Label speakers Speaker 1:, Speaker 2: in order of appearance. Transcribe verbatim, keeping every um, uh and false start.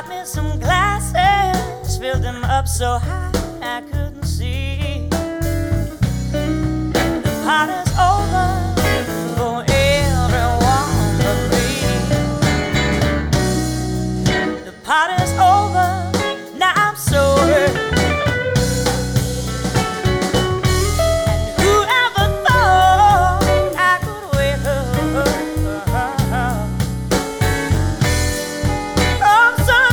Speaker 1: got me some glasses, filled them up so high I couldn't see. The party's over for everyone but me. The party's over